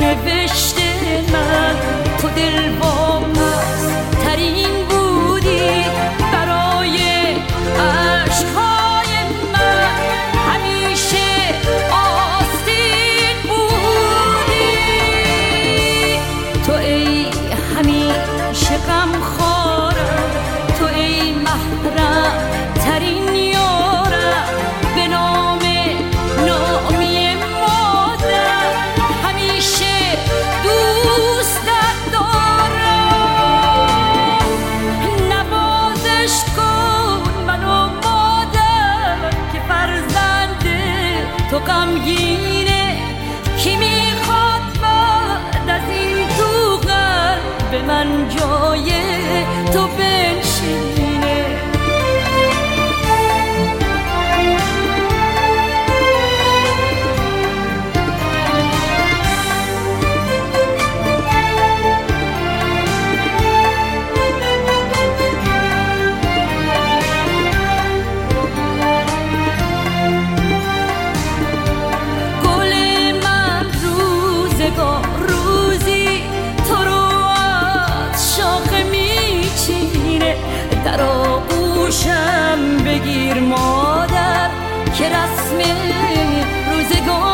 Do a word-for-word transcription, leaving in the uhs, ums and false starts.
نوشته من تو دلواپس ترین بودی برای عشقهای من، همیشه آستین بودی تو، ای همیشه غمخوارم، تو ای محرم ترین یارم، به نام نامی مادر همیشه دوستت دارم. نوازش کن منو مادر که فرزند تو غمگینه، کی میخواد بعد از این تو قلب من جای تو بنشینه. گل من روزی تو رو از شاخه میچینه، در آغوشم بگیر مادر که رسم روزگار